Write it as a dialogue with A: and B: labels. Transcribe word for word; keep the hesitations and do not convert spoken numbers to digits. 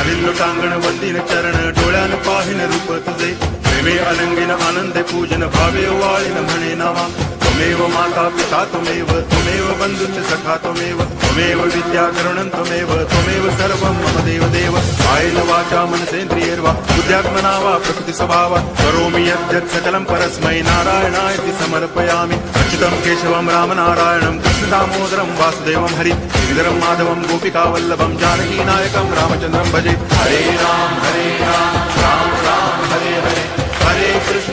A: चालिल्लो टांगण वंदिन चरण डोळ्यान पाहिन रूप तुझे प्रेमे अलंगिन आनंदे पूजन भावे वाळीन म्हणे नावा त्वमेव माता पिता त्वमेव त्वमेव बंधुश्च सखा त्वमेव त्वमेव विद्या करुणं त्वमेव त्वमेव सर्वं मम देव देव कायेन वाचा मनसेन्द्रियैर्वा बुद्ध्यात्मना वा प्रकृति स्वभावा करोमि यद्यत् सकलं परस्मै नारायणायति समर्पयामि अच्युतं केशवं रामनारायणं कृष्णदामोदरं वासुदेवं हरि श्रीधरं माधवं गोपिकावल्लभं जानकीनायकं रामचन्द्रं भजे हरे राम हरे राम राम राम हरे हरे हरे कृष्ण